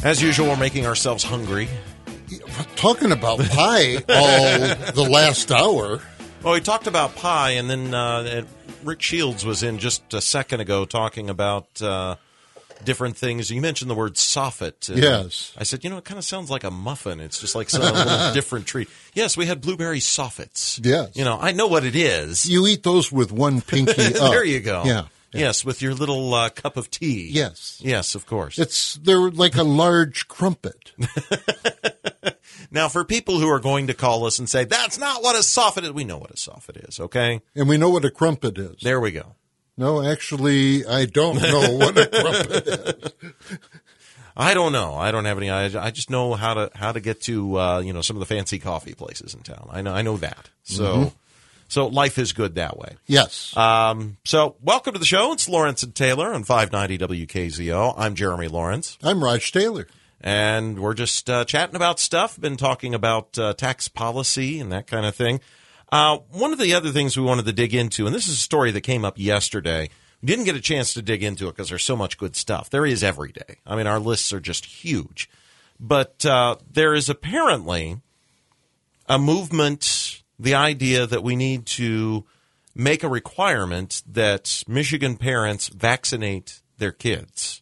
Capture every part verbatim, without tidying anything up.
As usual, we're making ourselves hungry. Talking about pie all the last hour. Well, we talked about pie, and then uh, Rick Shields was in just a second ago talking about uh, different things. You mentioned the word soffit. And yes. I said, you know, it kind of sounds like a muffin. It's just like some little different treat. Yes, we had blueberry soffits. Yes. You know, I know what it is. You eat those with one pinky up. There you go. Yeah. Yeah. Yes, with your little uh, cup of tea. Yes. Yes, of course. It's they're like a large crumpet. Now, for people who are going to call us and say, that's not what a soffit is, we know what a soffit is, okay? And we know what a crumpet is. There we go. No, actually, I don't know what a crumpet is. I don't know. I don't have any. I, I just know how to how to get to uh, you know some of the fancy coffee places in town. I know I know that. So mm-hmm. so life is good that way. Yes. Um. So welcome to the show. It's Lawrence and Taylor on five ninety W K Z O. I'm Jeremy Lawrence. I'm Raj Taylor. And we're just uh, chatting about stuff. Been talking about uh, tax policy and that kind of thing. Uh, one of the other things we wanted to dig into, and this is a story that came up yesterday. We didn't get a chance to dig into it because there's so much good stuff. There is every day. I mean, our lists are just huge. But uh, there is apparently a movement, the idea that we need to make a requirement that Michigan parents vaccinate their kids.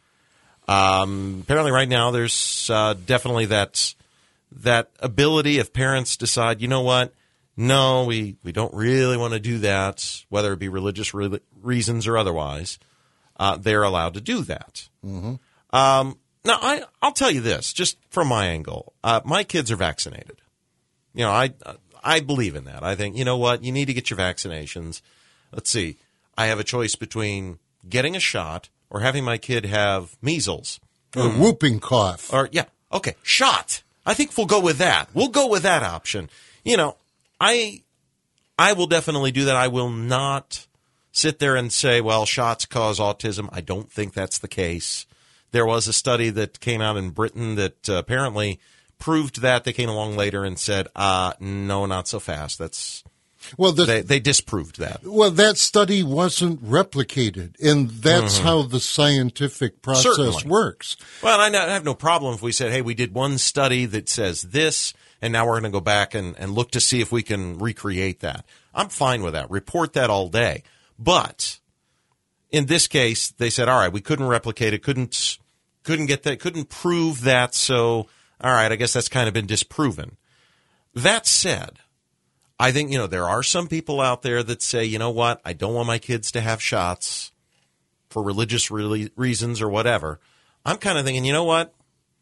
Um, apparently right now there's uh, definitely that that ability if parents decide, you know what, no, we, we don't really want to do that, whether it be religious re- reasons or otherwise, uh, they're allowed to do that. Mm-hmm. Um, now, I, I'll tell you this, just from my angle. Uh, my kids are vaccinated. You know, I I believe in that. I think, you know what, you need to get your vaccinations. Let's see. I have a choice between getting a shot or having my kid have measles. Or mm. whooping cough. Or, yeah, okay, shot. I think we'll go with that. We'll go with that option. You know, I I will definitely do that. I will not sit there and say, well, shots cause autism. I don't think that's the case. There was a study that came out in Britain that uh, apparently proved that. They came along later and said, uh, no, not so fast. That's well, the, they, they disproved that. Well, that study wasn't replicated, and that's mm-hmm. how the scientific process Certainly. works. Well, I, I have no problem if we said, hey, we did one study that says this, and now we're going to go back and, and look to see if we can recreate that. I'm fine with that. Report that all day. But in this case, they said, all right, we couldn't replicate it, couldn't couldn't get that, couldn't prove that, so all right, I guess that's kind of been disproven. That said, I think, you know, there are some people out there that say, you know what, I don't want my kids to have shots for religious re- reasons or whatever. I'm kind of thinking, you know what,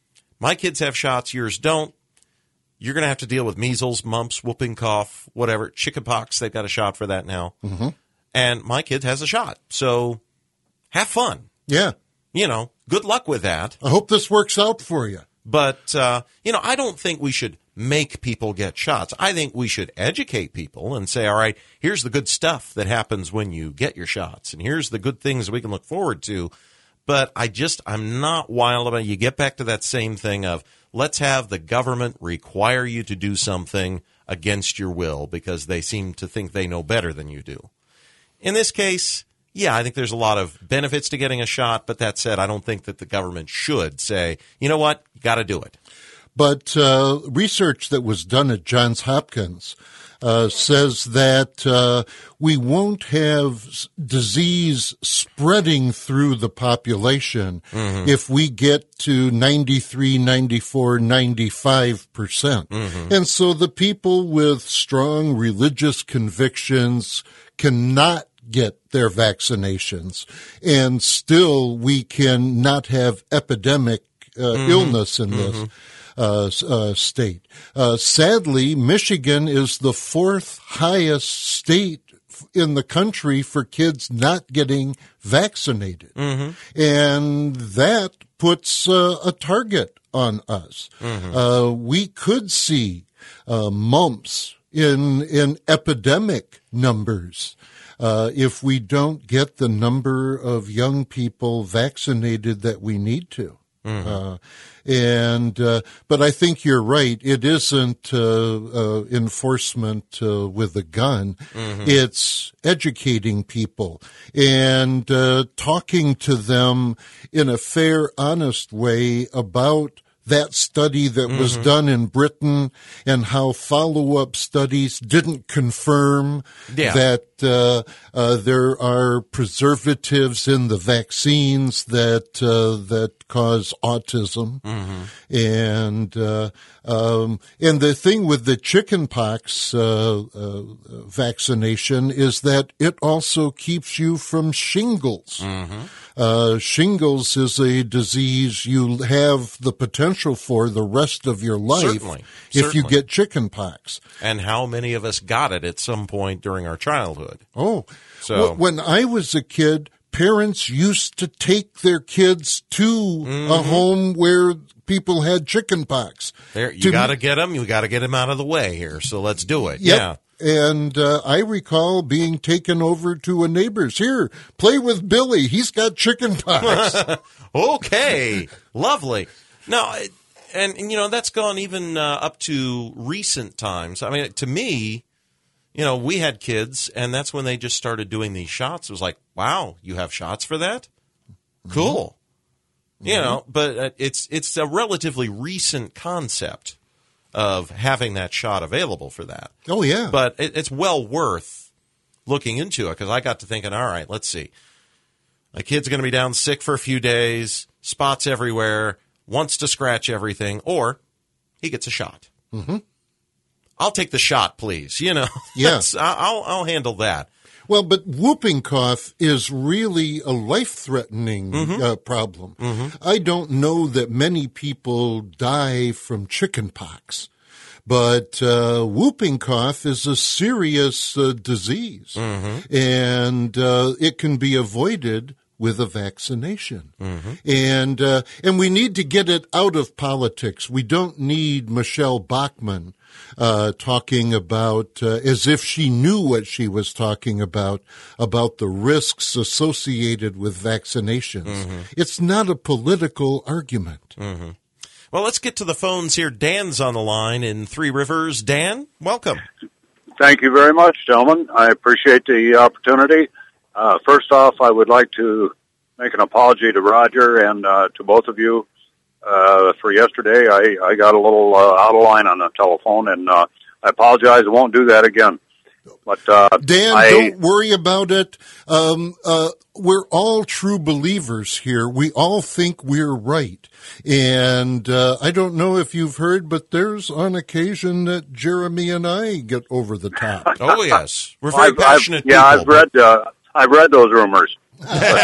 my kids have shots, yours don't. You're going to have to deal with measles, mumps, whooping cough, whatever, chickenpox. They've got a shot for that now. Mm-hmm. And my kid has a shot. So have fun. Yeah. You know, good luck with that. I hope this works out for you. But, uh, you know, I don't think we should make people get shots. I think we should educate people and say, all right, here's the good stuff that happens when you get your shots. And here's the good things we can look forward to. But I just, I'm not wild about it. You get back to that same thing of let's have the government require you to do something against your will because they seem to think they know better than you do. In this case, yeah, I think there's a lot of benefits to getting a shot. But that said, I don't think that the government should say, you know what, you got to do it. But uh, research that was done at Johns Hopkins uh, says that uh, we won't have disease spreading through the population mm-hmm. if we get to ninety-three, ninety-four, ninety-five percent. Mm-hmm. And so the people with strong religious convictions cannot get their vaccinations, and still we can not have epidemic uh, mm-hmm. illness in this. Mm-hmm. Uh, uh, state. Uh, sadly, Michigan is the fourth highest state in the country for kids not getting vaccinated. Mm-hmm. And that puts uh, a target on us. Mm-hmm. Uh, we could see uh, mumps in, in epidemic numbers uh, if we don't get the number of young people vaccinated that we need to. Mm-hmm. Uh, and uh, but I think you're right. It isn't uh, uh, enforcement uh, with a gun. Mm-hmm. It's educating people and uh, talking to them in a fair, honest way about that study that mm-hmm. was done in Britain and how follow-up studies didn't confirm yeah. that uh, uh, there are preservatives in the vaccines that uh, that cause autism. Mm-hmm. And uh, um, and the thing with the chickenpox uh, uh, vaccination is that it also keeps you from shingles. Mm-hmm. Uh, shingles is a disease you have the potential for the rest of your life Certainly. if Certainly. you get chickenpox. And how many of us got it at some point during our childhood? Oh, so when I was a kid, parents used to take their kids to mm-hmm. a home where people had chickenpox. There, you got to get them. You got to get them out of the way here. So let's do it. Yep. Yeah. And uh, I recall being taken over to a neighbor's. Here, play with Billy. He's got chickenpox. Okay, lovely. No, and, and you know that's gone even uh, up to recent times. I mean, to me, you know, we had kids, and that's when they just started doing these shots. It was like, wow, you have shots for that? Cool. Mm-hmm. You know, but uh, it's it's a relatively recent concept of having that shot available for that. Oh, yeah. But it, it's well worth looking into it because I got to thinking, all right, let's see. My kid's going to be down sick for a few days, spots everywhere, wants to scratch everything, or he gets a shot. Mm-hmm. I'll take the shot, please. You know, yes, yeah. I'll, I'll handle that. Well, but whooping cough is really a life-threatening mm-hmm. uh, problem. Mm-hmm. I don't know that many people die from chickenpox, but uh, whooping cough is a serious uh, disease, mm-hmm. and uh, it can be avoided with a vaccination. Mm-hmm. And uh, and we need to get it out of politics. We don't need Michelle Bachmann uh, talking about, uh, as if she knew what she was talking about, about the risks associated with vaccinations. Mm-hmm. It's not a political argument. Mm-hmm. Well, let's get to the phones here. Dan's on the line in Three Rivers. Dan, welcome. Thank you very much, gentlemen. I appreciate the opportunity. Uh, first off, I would like to make an apology to Roger and uh, to both of you uh, for yesterday. I, I got a little uh, out of line on the telephone, and uh, I apologize. I won't do that again. But uh, Dan, I, don't worry about it. Um, uh, we're all true believers here. We all think we're right. And uh, I don't know if you've heard, but there's on occasion that Jeremy and I get over the top. Oh, yes. We're very I've, passionate I've, yeah, people. I've read, uh, I've read those rumors. But,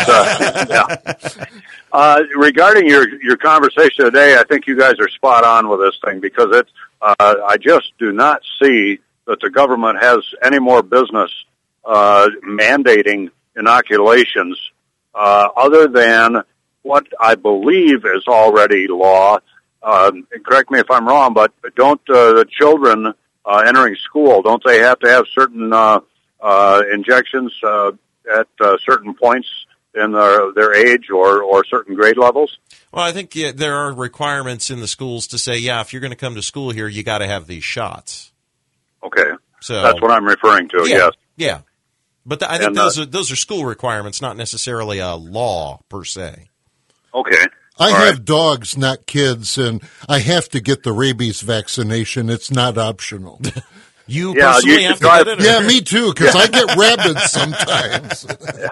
uh, yeah. uh, regarding your, your conversation today, I think you guys are spot on with this thing because it's, uh, I just do not see that the government has any more business uh, mandating inoculations uh, other than what I believe is already law. Uh, correct me if I'm wrong, but don't uh, the children uh, entering school, don't they have to have certain uh, uh, injections uh, at uh, certain points in their, their age or, or certain grade levels? Well, I think yeah, there are requirements in the schools to say, yeah, if you're going to come to school here, you got to have these shots. Okay, so that's what I'm referring to. Yeah, yes, yeah, but the, I think and, those uh, are those are school requirements, not necessarily a law per se. Okay, I All have right. dogs, not kids, and I have to get the rabies vaccination. It's not optional. You Yeah, personally you have to drive- get it? Or? Yeah, me too, because I get rabbits sometimes.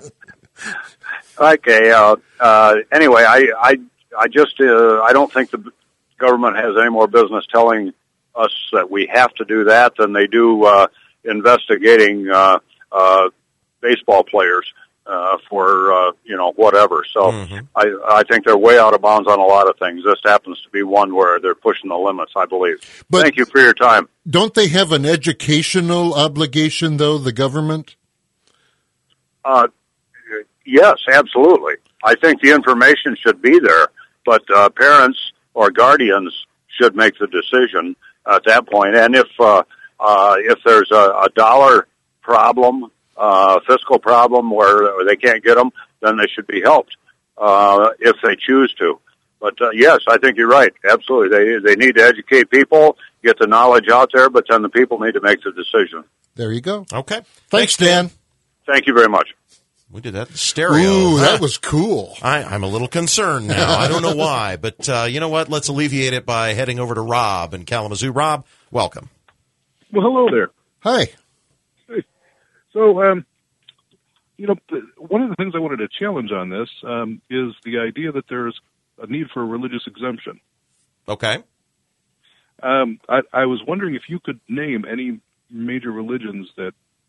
Okay. Uh, uh, anyway, I, I, I just, uh, I don't think the government has any more business telling us that we have to do that than they do uh, investigating uh, uh, baseball players uh, for uh, you know whatever. So mm-hmm. I, I think they're way out of bounds on a lot of things. This happens to be one where they're pushing the limits, I believe. But thank you for your time. Don't they have an educational obligation, though, the government? Uh, yes, absolutely. I think the information should be there, but uh, parents or guardians should make the decision at that point. And if uh, uh, if there's a, a dollar problem, uh, fiscal problem where they can't get them, then they should be helped uh, if they choose to. But uh, yes, I think you're right. Absolutely, they they need to educate people, get the knowledge out there, but then the people need to make the decision. There you go. Okay. Thanks, Dan. Thank you very much. We did that in stereo. Ooh, that was cool. I, I'm a little concerned now. I don't know why, but uh, you know what? Let's alleviate it by heading over to Rob in Kalamazoo. Rob, welcome. Well, hello there. Hi. Hey. So, um, you know, one of the things I wanted to challenge on this um, is the idea that there's a need for a religious exemption. Okay. Um, I, I was wondering if you could name any major religions that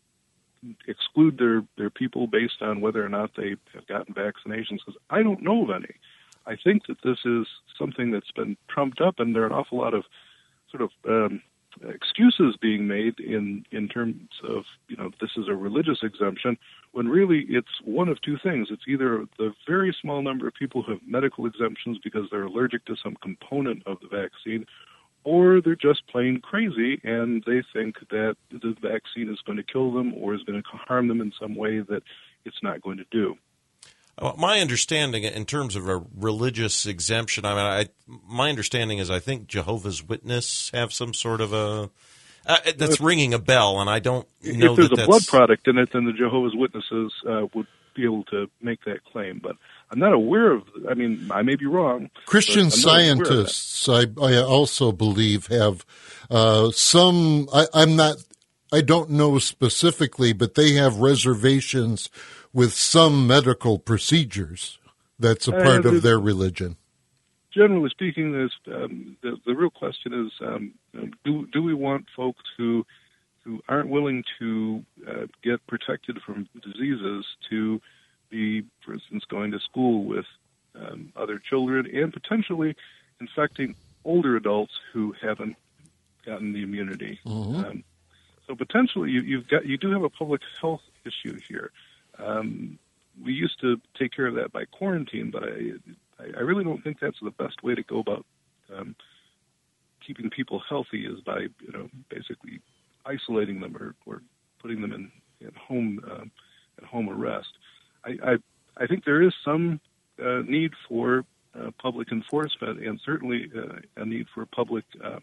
exclude their, their people based on whether or not they have gotten vaccinations, because I don't know of any. I think that this is something that's been trumped up, and there are an awful lot of sort of um, excuses being made in, in terms of, you know, this is a religious exemption, when really it's one of two things. It's either the very small number of people who have medical exemptions because they're allergic to some component of the vaccine, or they're just plain crazy and they think that the vaccine is going to kill them or is going to harm them in some way that it's not going to do. Well, my understanding in terms of a religious exemption, I mean, I, my understanding is I think Jehovah's Witness have some sort of a uh, that's if, ringing a bell, and I don't know if there's that a that's, blood product in it, then the Jehovah's Witnesses uh, would be able to make that claim. But I'm not aware of. I mean, I may be wrong. Christian Scientists, I, I also believe, have uh, some. I, I'm not. I don't know specifically, but they have reservations with some medical procedures. That's a part uh, the, of their religion. Generally speaking, there's, um, the, the real question is, um, do do we want folks who who aren't willing to uh, get protected from diseases to be, for instance, going to school with um, other children and potentially infecting older adults who haven't gotten the immunity? Mm-hmm. Um, so potentially, you, you've got you do have a public health issue here. Um, we used to take care of that by quarantine, but I, I really don't think that's the best way to go about um, keeping people healthy, is by, you know, basically isolating them or, or putting them in, in home um, at home arrest. I, I I think there is some uh, need for uh, public enforcement, and certainly uh, a need for public uh,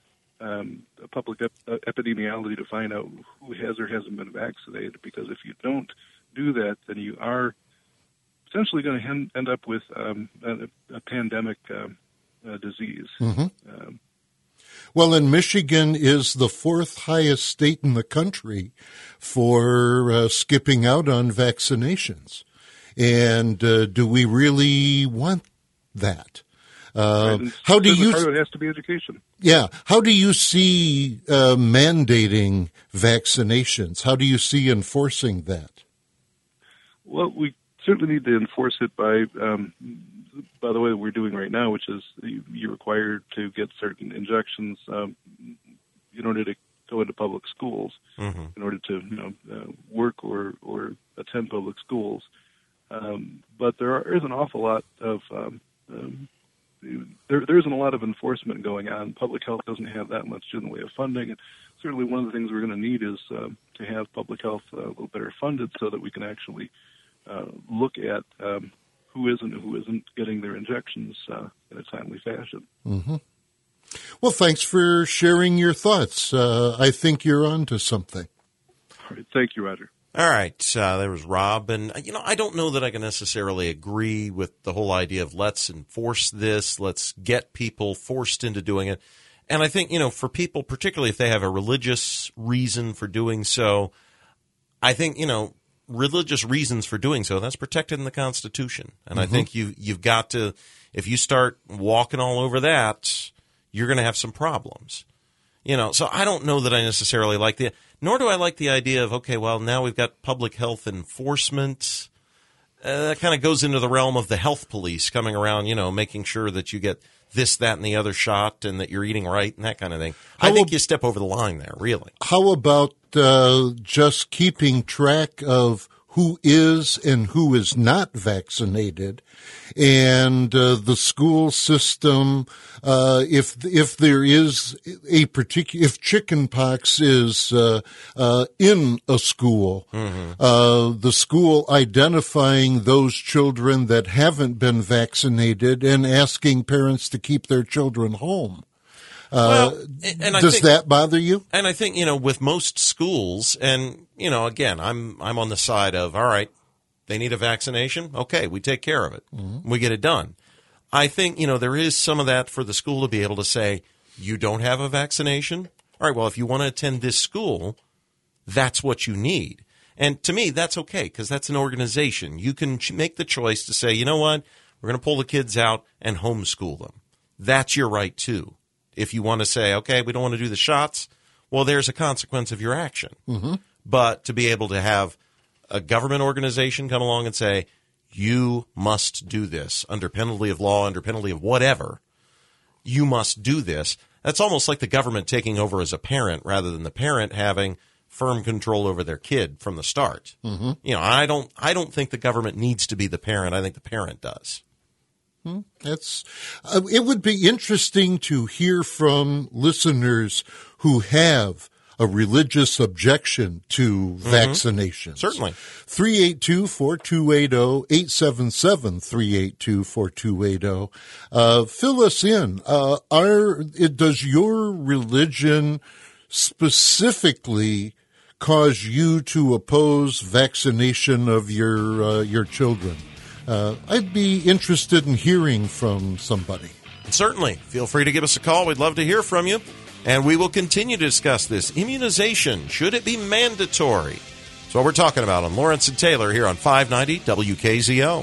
um, public ep- epidemiology to find out who has or hasn't been vaccinated. Because if you don't do that, then you are potentially going to end up with um, a, a pandemic um, uh, disease. Mm-hmm. Um, well, and Michigan is the fourth highest state in the country for uh, skipping out on vaccinations. And uh, do we really want that? Uh, right. How do you? Part of it has to be education. Yeah. How do you see uh, mandating vaccinations? How do you see enforcing that? Well, we certainly need to enforce it by, um, by the way that we're doing right now, which is you're required to get certain injections um, in order to go into public schools, mm-hmm. in order to, you know, uh, work or, or attend public schools. Um, but there are, is an awful lot of um, um, there there isn't a lot of enforcement going on. Public health doesn't have that much in the way of funding, and certainly one of the things we're going to need is uh, to have public health uh, a little better funded so that we can actually uh, look at um, who is and who isn't getting their injections uh, in a timely fashion. Mm-hmm. Well, thanks for sharing your thoughts. Uh, I think you're on to something. All right. Thank you, Roger. All right. Uh, there was Rob. And, you know, I don't know that I can necessarily agree with the whole idea of let's enforce this, let's get people forced into doing it. And I think, you know, for people, particularly if they have a religious reason for doing so, I think, you know, religious reasons for doing so, that's protected in the Constitution. And mm-hmm. I think you, you've got to, if you start walking all over that, you're going to have some problems. You know, so I don't know that I necessarily like the, nor do I like the idea of, okay, well, now we've got public health enforcement. Uh, that kind of goes into the realm of the health police coming around, you know, making sure that you get this, that, and the other shot and that you're eating right and that kind of thing. How I think ab- you step over the line there, really. How about uh, just keeping track of who is and who is not vaccinated, and uh, the school system. Uh, if if there is a particular, if chickenpox is uh, uh, in a school, mm-hmm. uh, the school identifying those children that haven't been vaccinated and asking parents to keep their children home. Uh, well, and I does think, that bother you? And I think, you know, with most schools, and, you know, again, I'm I'm on the side of, all right, they need a vaccination. Okay, we take care of it. Mm-hmm. We get it done. I think, you know, there is some of that for the school to be able to say, you don't have a vaccination? All right, well, if you want to attend this school, that's what you need. And to me, that's okay, because that's an organization. You can make the choice to say, you know what, we're going to pull the kids out and homeschool them. That's your right, too. If you want to say, okay, we don't want to do the shots, well, there's a consequence of your action. Mm-hmm. But to be able to have a government organization come along and say, you must do this under penalty of law, under penalty of whatever, you must do this. That's almost like the government taking over as a parent rather than the parent having firm control over their kid from the start. Mm-hmm. You know, I don't, I don't think the government needs to be the parent. I think the parent does. That's. Uh, it would be interesting to hear from listeners who have a religious objection to mm-hmm. vaccinations. Certainly. three eight two, four two eight zero, eight seven seven, three eight two, four two eight zero. Uh, fill us in. Uh, are, it, does your religion specifically cause you to oppose vaccination of your uh, your children? Uh, I'd be interested in hearing from somebody. Certainly. Feel free to give us a call. We'd love to hear from you. And we will continue to discuss this. Immunization, should it be mandatory? That's what we're talking about on Lawrence and Taylor here on five ninety W K Z O.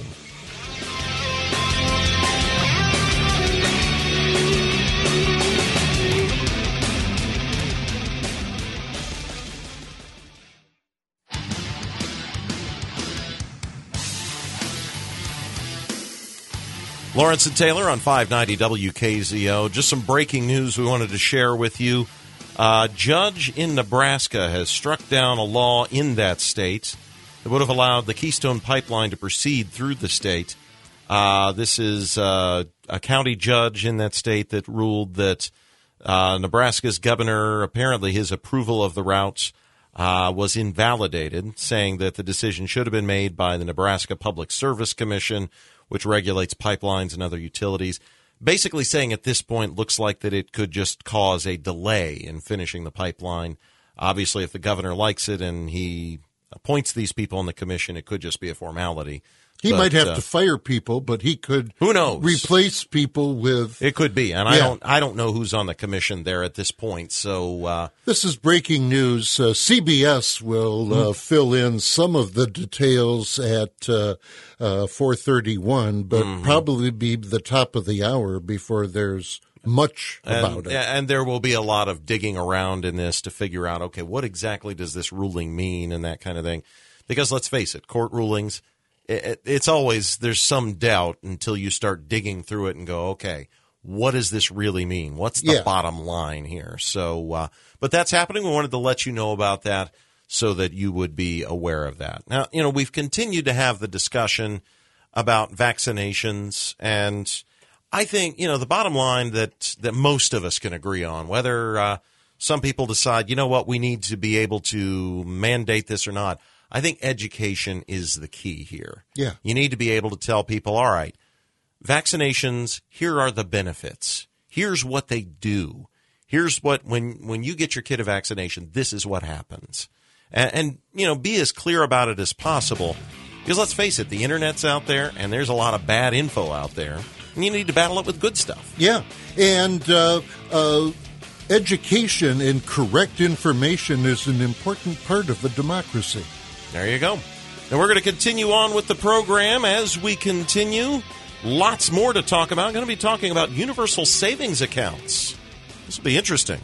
Lawrence and Taylor on five ninety W K Z O. Just some breaking news we wanted to share with you. A judge in Nebraska has struck down a law in that state that would have allowed the Keystone Pipeline to proceed through the state. Uh, this is uh, a county judge in that state that ruled that uh, Nebraska's governor, apparently his approval of the routes uh, was invalidated, saying that the decision should have been made by the Nebraska Public Service Commission, which regulates pipelines and other utilities, basically saying at this point looks like that it could just cause a delay in finishing the pipeline. Obviously, if the governor likes it and he appoints these people on the commission, it could just be a formality. He but, might have uh, to fire people, but he could who knows? replace people with... It could be, and yeah. I don't I don't know who's on the commission there at this point. So uh, this is breaking news. Uh, C B S will uh, mm. fill in some of the details at uh, uh, four thirty-one, but mm-hmm. probably be the top of the hour before there's much and, about it. And there will be a lot of digging around in this to figure out, okay, what exactly does this ruling mean and that kind of thing. Because let's face it, court rulings... It's always, there's some doubt until you start digging through it and go, okay, what does this really mean? What's the yeah. bottom line here? So, uh, but that's happening. We wanted to let you know about that so that you would be aware of that. Now, you know, we've continued to have the discussion about vaccinations, and I think, you know, the bottom line that, that most of us can agree on, whether uh, some people decide, you know what, we need to be able to mandate this or not, I think education is the key here. Yeah. You need to be able to tell people, all right, vaccinations, here are the benefits. Here's what they do. Here's what, when, when you get your kid a vaccination, this is what happens. And, and, you know, be as clear about it as possible. Because let's face it, the internet's out there, and there's a lot of bad info out there. And you need to battle it with good stuff. Yeah. And, uh, uh, education and correct information is an important part of a democracy. There you go. And we're going to continue on with the program as we continue. Lots more to talk about. I'm going to be talking about universal savings accounts. This will be interesting.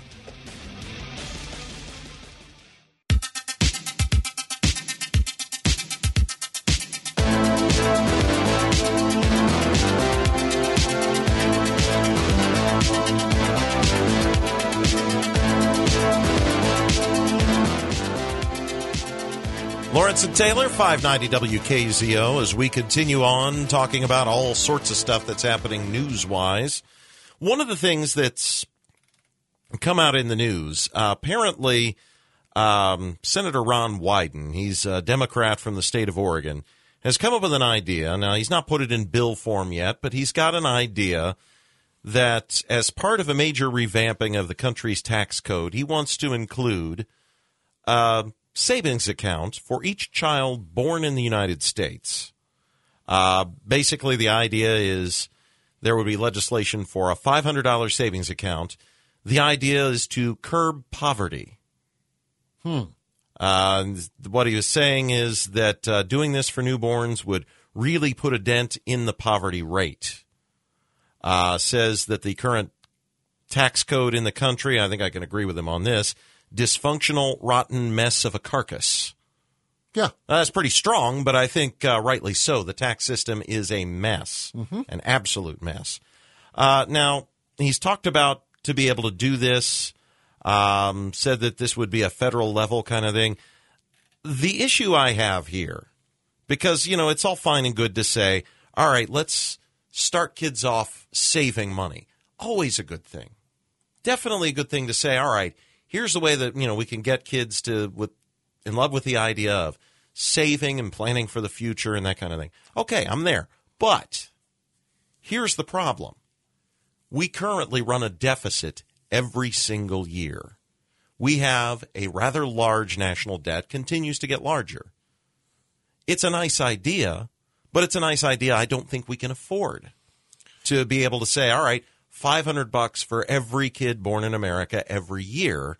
Lawrence and Taylor, five ninety W K Z O, as we continue on talking about all sorts of stuff that's happening news-wise. One of the things that's come out in the news, uh, apparently um, Senator Ron Wyden, he's a Democrat from the state of Oregon, has come up with an idea. Now, he's not put it in bill form yet, but he's got an idea that as part of a major revamping of the country's tax code, he wants to include uh savings account for each child born in the United States. Uh, basically, the idea is there would be legislation for a five hundred dollars savings account. The idea is to curb poverty. Hmm. Uh, what he was saying is that uh, doing this for newborns would really put a dent in the poverty rate. Uh, says that the current tax code in the country, I think I can agree with him on this, dysfunctional, rotten mess of a carcass. Yeah. Uh, that's pretty strong, but I think uh, rightly so. The tax system is a mess, mm-hmm. an absolute mess. Uh, now, he's talked about to be able to do this, um, said that this would be a federal level kind of thing. The issue I have here, because, you know, it's all fine and good to say, all right, let's start kids off saving money. Always a good thing. Definitely a good thing to say, all right, here's the way that, you know, we can get kids to with in love with the idea of saving and planning for the future and that kind of thing. Okay, I'm there. But here's the problem. We currently run a deficit every single year. We have a rather large national debt, continues to get larger. It's a nice idea, but it's a nice idea I don't think we can afford to be able to say, all right, five hundred bucks for every kid born in America every year.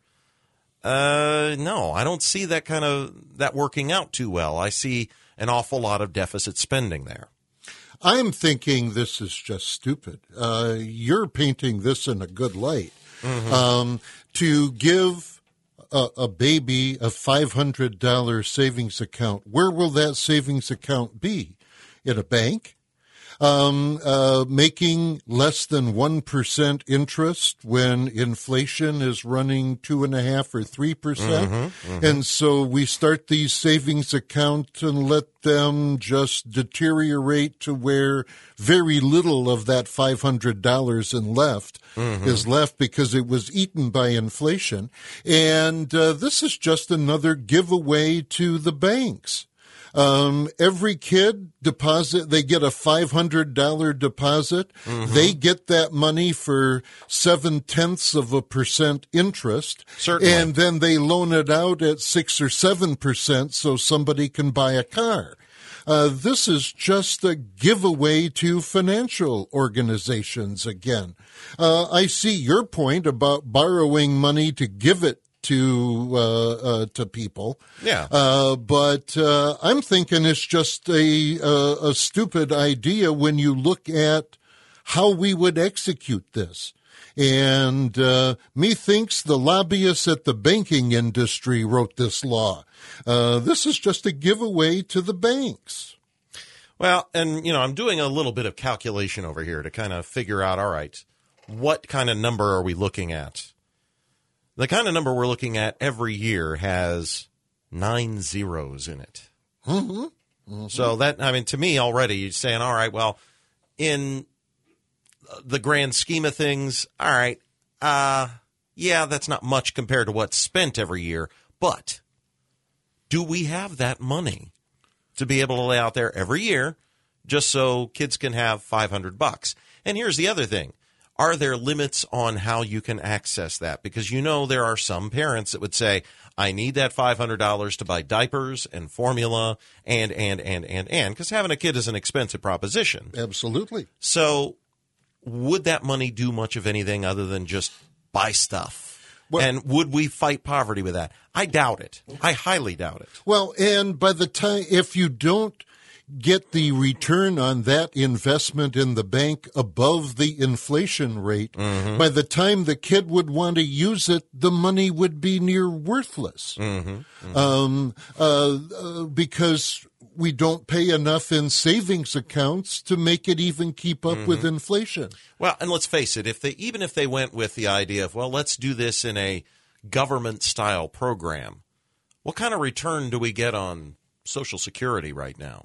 Uh, no, I don't see that kind of that working out too well. I see an awful lot of deficit spending there. I'm thinking this is just stupid. Uh, you're painting this in a good light. Mm-hmm. Um, to give a, a baby a five hundred dollars savings account, where will that savings account be? In a bank? Um, uh, making less than one percent interest when inflation is running two and a half or three percent. Mm-hmm, mm-hmm. And so we start these savings accounts and let them just deteriorate to where very little of that five hundred dollars in left mm-hmm. is left because it was eaten by inflation. And, uh, this is just another giveaway to the banks. Um, every kid deposit, they get a five hundred dollars deposit. Mm-hmm. They get that money for seven tenths of a percent interest. Certainly. And then they loan it out at six or seven percent so somebody can buy a car. Uh, this is just a giveaway to financial organizations again. Uh, I see your point about borrowing money to give it to uh, uh, to people. Yeah. Uh, but uh, I'm thinking it's just a, a a stupid idea when you look at how we would execute this. And uh, methinks the lobbyists at the banking industry wrote this law. Uh, this is just a giveaway to the banks. Well, and, you know, I'm doing a little bit of calculation over here to kind of figure out, all right, what kind of number are we looking at? The kind of number we're looking at every year has nine zeros in it. Mm-hmm. Mm-hmm. So that, I mean, to me already, you're saying, all right, well, in the grand scheme of things, all right, uh, yeah, that's not much compared to what's spent every year. But do we have that money to be able to lay out there every year just so kids can have five hundred bucks? And here's the other thing. Are there limits on how you can access that? Because you know there are some parents that would say, I need that five hundred dollars to buy diapers and formula and, and, and, and, and, because having a kid is an expensive proposition. Absolutely. So would that money do much of anything other than just buy stuff? Well, and would we fight poverty with that? I doubt it. I highly doubt it. Well, and by the time, if you don't get the return on that investment in the bank above the inflation rate, mm-hmm. by the time the kid would want to use it, the money would be near worthless. Mm-hmm. Mm-hmm. Um, uh, uh, because we don't pay enough in savings accounts to make it even keep up mm-hmm. with inflation. Well, and let's face it, if they even if they went with the idea of, well, let's do this in a government-style program, what kind of return do we get on Social Security right now?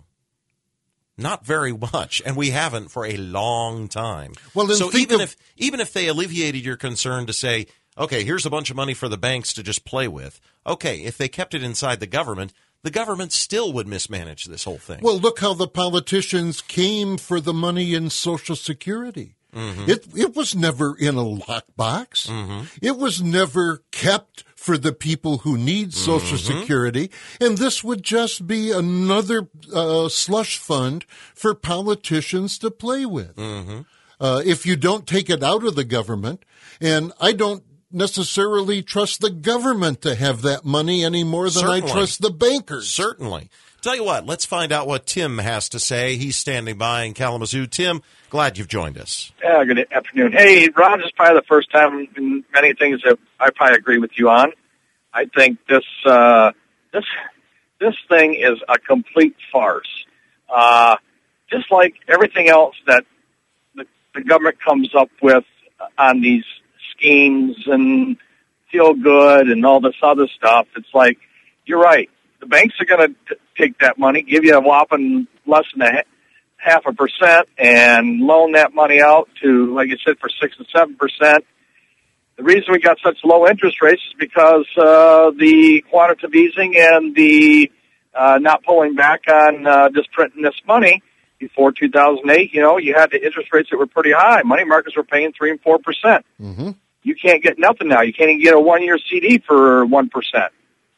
Not very much, and we haven't for a long time. Well, then so think even of- if even if they alleviated your concern to say, okay, here's a bunch of money for the banks to just play with. Okay, if they kept it inside the government, the government still would mismanage this whole thing. Well, look how the politicians came for the money in Social Security. Mm-hmm. It it was never in a lockbox. Mm-hmm. It was never kept for the people who need Social mm-hmm. Security. And this would just be another uh, slush fund for politicians to play with. Mm-hmm. Uh, if you don't take it out of the government, and I don't necessarily trust the government to have that money any more than Certainly. I trust the bankers. Certainly. Tell you what, let's find out what Tim has to say. He's standing by in Kalamazoo. Tim, glad you've joined us. Yeah, good afternoon. Hey, Ron, this is probably the first time in many things that I probably agree with you on. I think this uh, this this thing is a complete farce. Uh, just like everything else that the, the government comes up with on these schemes and feel good and all this other stuff, it's like, you're right. The banks are going to take that money, give you a whopping less than a ha- half a percent, and loan that money out to, like you said, for six and seven percent. The reason we got such low interest rates is because uh, the quantitative easing and the uh, not pulling back on uh, just printing this money. Before two thousand eight, you know, you had the interest rates that were pretty high. Money markets were paying three and four percent. Mm-hmm. You can't get nothing now. You can't even get a one-year C D for one percent.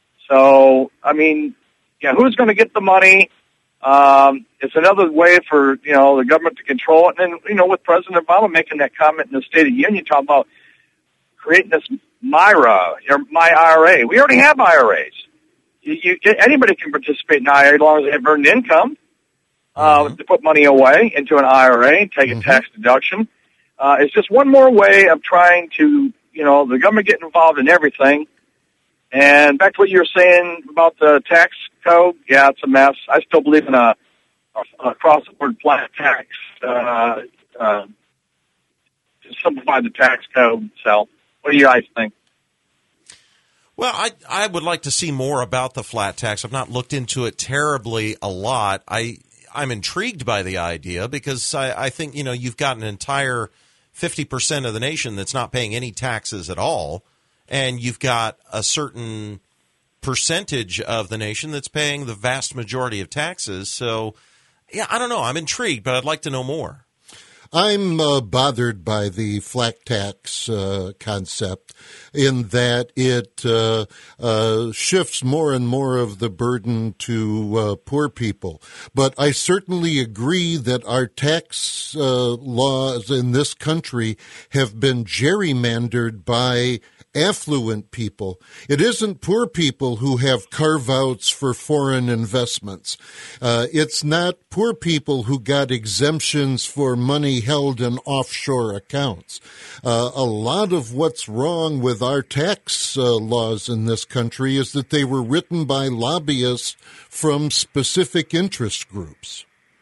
So, I mean, yeah, who's going to get the money? Um, it's another way for, you know, the government to control it. And then, you know, with President Obama making that comment in the State of the Union, talking about creating this MIRA, or My I R A. We already have I R As. You, you, anybody can participate in an I R A as long as they have earned income. Uh, mm-hmm. To put money away into an I R A, take mm-hmm. a tax deduction. Uh, it's just one more way of trying to, you know, the government getting involved in everything. And back to what you were saying about the tax code, yeah, it's a mess. I still believe in a, a, a cross-the-board flat tax uh, uh, to simplify the tax code. So what do you guys think? Well, I I would like to see more about the flat tax. I've not looked into it terribly a lot. I I'm intrigued by the idea because I, I think, you know, you've got an entire fifty percent of the nation that's not paying any taxes at all, and you've got a certain percentage of the nation that's paying the vast majority of taxes. So, yeah, I don't know. I'm intrigued, but I'd like to know more. I'm uh, bothered by the flat tax uh, concept in that it uh, uh, shifts more and more of the burden to uh, poor people. But I certainly agree that our tax uh, laws in this country have been gerrymandered by affluent people. It isn't poor people who have carve-outs for foreign investments. Uh, it's not poor people who got exemptions for money held in offshore accounts. Uh, a lot of what's wrong with our tax uh, laws in this country is that they were written by lobbyists from specific interest groups.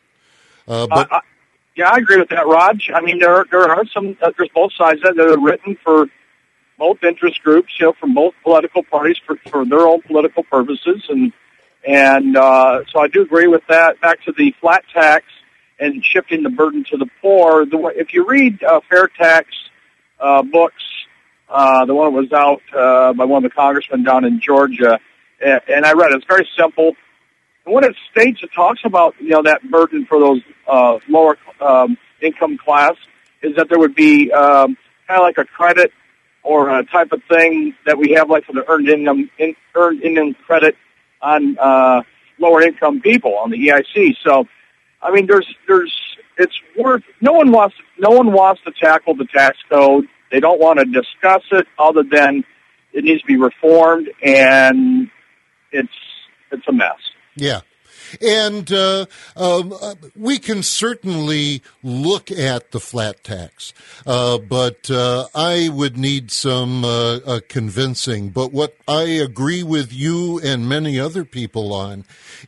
Uh, but uh, yeah, I agree with that, Raj. I mean, there there are some uh, there's both sides that are written for both interest groups, you know, from both political parties for, for their own political purposes, and and uh, so I do agree with that. Back to the flat tax and shifting the burden to the poor. The way, if you read uh, fair tax uh, books, uh, the one that was out uh, by one of the congressmen down in Georgia, and, and I read it. It's very simple. And when it states, it talks about, you know, that burden for those uh, lower um, income class is that there would be um, kind of like a credit or a type of thing that we have, like for the earned income, in, earned income credit on uh, lower income people on the E I C. So, I mean, there's, there's, it's worth. No one wants, no one wants to tackle the tax code. They don't want to discuss it, other than it needs to be reformed, and it's, it's a mess. Yeah. And uh, um, we can certainly look at the flat tax, uh, but uh, I would need some uh, uh, convincing. But what I agree with you and many other people on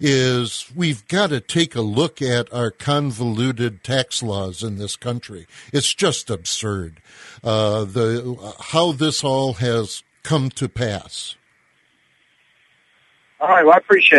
is we've got to take a look at our convoluted tax laws in this country. It's just absurd, uh, the how this all has come to pass. All right, well, I appreciate it.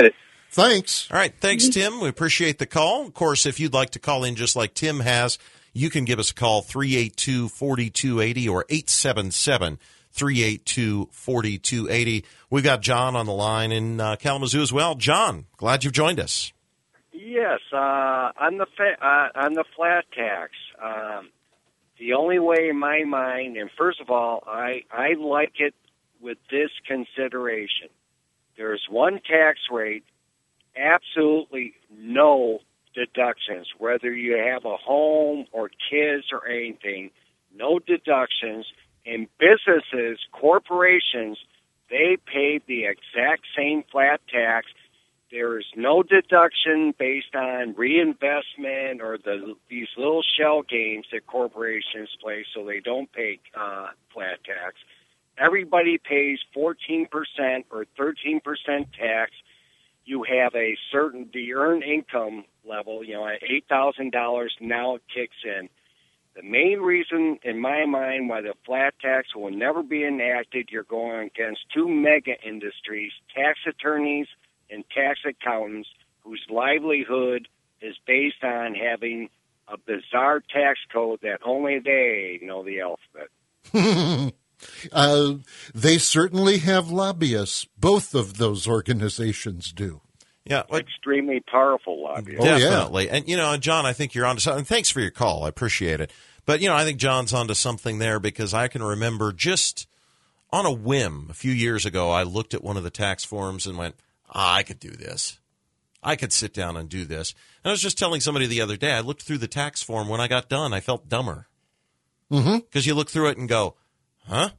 Thanks. All right. Thanks, Tim. We appreciate the call. Of course, if you'd like to call in just like Tim has, you can give us a call, three eight two, four two eight zero or eight seven seven, three eight two, four two eight zero. We've got John on the line in uh, Kalamazoo as well. John, glad you've joined us. Yes, uh, on the fa- uh, on the flat tax, um, the only way in my mind, and first of all, I, I like it with this consideration. There's one tax rate, absolutely no deductions, whether you have a home or kids or anything, no deductions. And businesses, corporations, they pay the exact same flat tax. There is no deduction based on reinvestment or the these little shell games that corporations play, so they don't pay uh, flat tax. Everybody pays fourteen percent or thirteen percent tax. You have a certain, the earned income level, you know, at eight thousand dollars, now it kicks in. The main reason, in my mind, why the flat tax will never be enacted, you're going against two mega industries, tax attorneys and tax accountants, whose livelihood is based on having a bizarre tax code that only they know the alphabet. uh, they certainly have lobbyists. Both of those organizations do. Yeah, like, extremely powerful lobbyists. Definitely. Oh, yeah. And, you know, John, I think you're onto something. Thanks for your call. I appreciate it. But, you know, I think John's onto something there because I can remember just on a whim a few years ago, I looked at one of the tax forms and went, ah, I could do this. I could sit down and do this. And I was just telling somebody the other day, I looked through the tax form. When I got done, I felt dumber. Because mm-hmm. you look through it and go, huh?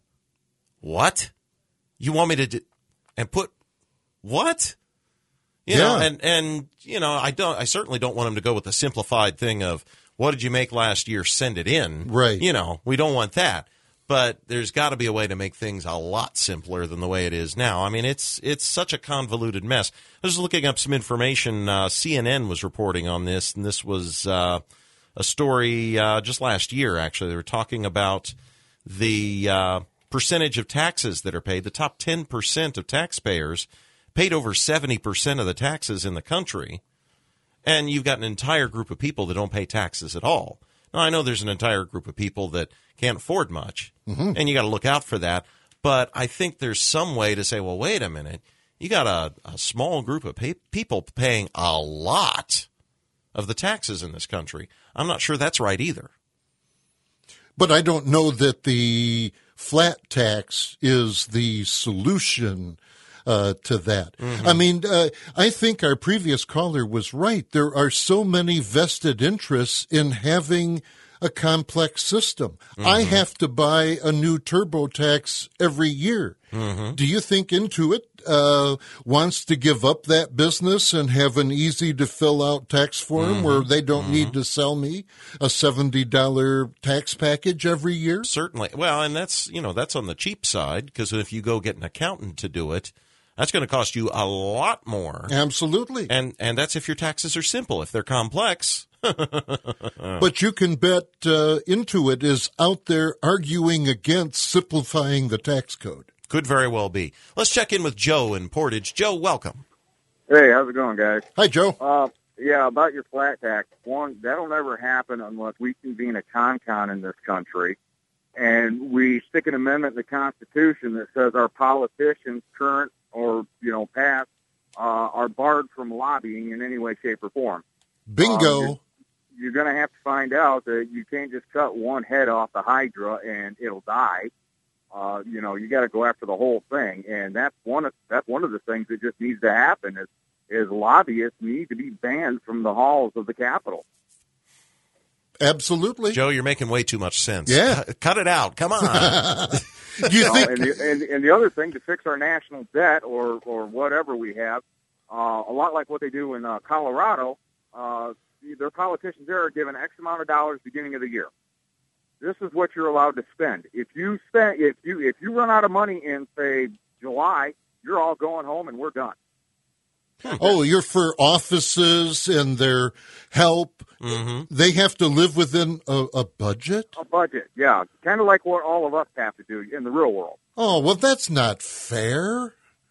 What? You want me to do and put what? You yeah. know, and, and, you know, I don't, I certainly don't want him to go with the simplified thing of what did you make last year? Send it in. Right. You know, we don't want that. But there's got to be a way to make things a lot simpler than the way it is now. I mean, it's it's such a convoluted mess. I was looking up some information. Uh, C N N was reporting on this, and this was uh, a story uh, just last year, actually. They were talking about the uh, percentage of taxes that are paid. The top ten percent of taxpayers paid over seventy percent of the taxes in the country, and you've got an entire group of people that don't pay taxes at all. Now, I know there's an entire group of people that can't afford much, mm-hmm. and you got to look out for that. But I think there's some way to say, well, wait a minute. You got a, a small group of pay- people paying a lot of the taxes in this country. I'm not sure that's right either. But I don't know that the flat tax is the solution Uh, to that. Mm-hmm. I mean, uh, I think our previous caller was right. There are so many vested interests in having a complex system. Mm-hmm. I have to buy a new TurboTax every year. Mm-hmm. Do you think Intuit uh, wants to give up that business and have an easy-to-fill-out tax form mm-hmm. where they don't mm-hmm. need to sell me a seventy dollars tax package every year? Certainly. Well, and that's, you know, that's on the cheap side, because if you go get an accountant to do it, that's going to cost you a lot more. Absolutely. And and that's if your taxes are simple. If they're complex. But you can bet uh, Intuit is out there arguing against simplifying the tax code. Could very well be. Let's check in with Joe in Portage. Joe, welcome. Hey, how's it going, guys? Hi, Joe. Uh, yeah, about your flat tax. One, that'll never happen unless we convene a con-con in this country. And we stick an amendment in the Constitution that says our politicians, current or, you know, past, uh, are barred from lobbying in any way, shape, or form. Bingo. Um, you're you're going to have to find out that you can't just cut one head off the Hydra and it'll die. Uh, you know, you got to go after the whole thing. And that's one of, that's one of the things that just needs to happen is, is lobbyists need to be banned from the halls of the Capitol. Absolutely. Joe, you're making way too much sense. Yeah. C- cut it out. Come on. Do you you know, think? And the, and, and the other thing, to fix our national debt or, or whatever we have, uh, a lot like what they do in uh, Colorado, uh, their politicians there are given X amount of dollars beginning of the year. This is what you're allowed to spend. If you spend, if you if you run out of money in, say, July, you're all going home and we're done. Oh, you're for offices and their help. Mm-hmm. They have to live within a, a budget? A budget, yeah. Kind of like what all of us have to do in the real world. Oh, well, that's not fair.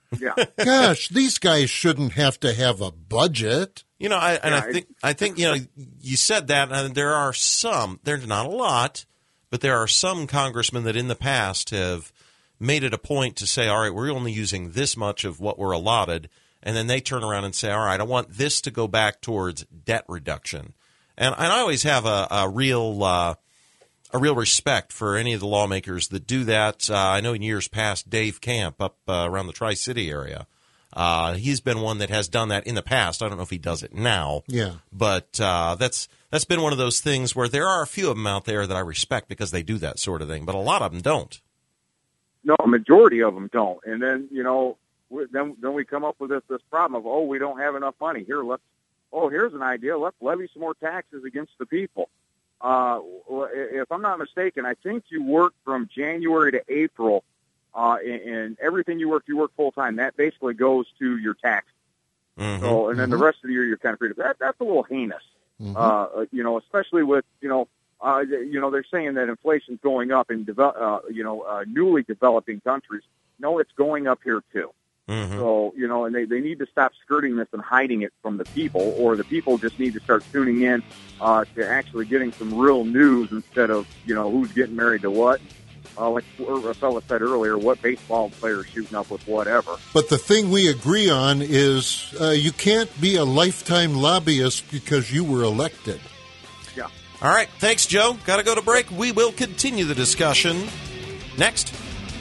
Yeah. Gosh, these guys shouldn't have to have a budget. You know, I, and Yeah, I think I think you know you said that, and there are some. There's not a lot, but there are some congressmen that in the past have made it a point to say, "All right, we're only using this much of what we're allotted," and then they turn around and say, "All right, I want this to go back towards debt reduction." And, and I always have a, a real uh, a real respect for any of the lawmakers that do that. Uh, I know in years past, Dave Camp up uh, around the Tri-City area. Uh, he's been one that has done that in the past. I don't know if he does it now. Yeah. But uh, that's that's been one of those things where there are a few of them out there that I respect because they do that sort of thing, but a lot of them don't. No, a majority of them don't. And then, you know, we- then then we come up with this this problem of, oh, we don't have enough money. Here, let's, oh, here's an idea. Let's levy some more taxes against the people. Uh, if I'm not mistaken, I think you work from January to April. Uh, and, and everything you work, you work full time. That basically goes to your tax. Mm-hmm. So, and then Mm-hmm. the rest of the year, you're kind of free to. That, that's a little heinous. Mm-hmm. Uh, you know, especially with you know, uh, you know, they're saying that inflation's going up in develop, uh, you know, uh, newly developing countries. No, it's going up here too. Mm-hmm. So, you know, and they, they need to stop skirting this and hiding it from the people, or the people just need to start tuning in uh, to actually getting some real news instead of, you know, who's getting married to what. Uh, like a fellow said earlier, what baseball player is shooting up with whatever. But the thing we agree on is uh, you can't be a lifetime lobbyist because you were elected. Yeah. All right. Thanks, Joe. Got to go to break. We will continue the discussion next.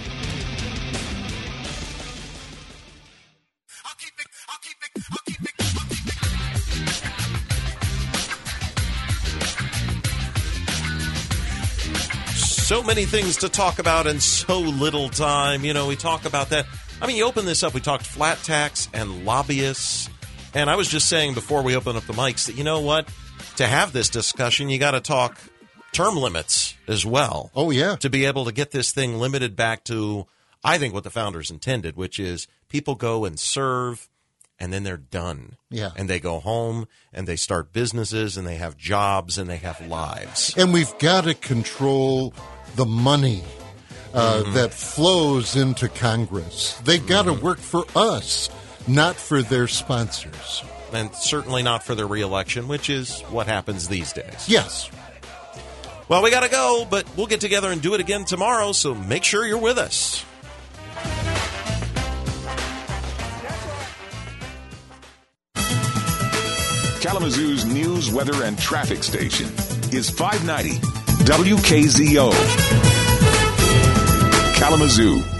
So many things to talk about and so little time. You know, we talk about that. I mean, you open this up. We talked flat tax and lobbyists. And I was just saying before we open up the mics that, you know what? To have this discussion, you got to talk term limits as well. Oh, yeah. To be able to get this thing limited back to, I think, what the founders intended, which is people go and serve and then they're done. Yeah. And they go home and they start businesses and they have jobs and they have lives. And we've got to control the money uh, Mm-hmm. that flows into Congress. They've got to work for us, not for their sponsors. And certainly not for their reelection, which is what happens these days. Yes. Well, we got to go, but we'll get together and do it again tomorrow, so make sure you're with us. Kalamazoo's news, weather, and traffic station is five ninety W K Z O. Kalamazoo.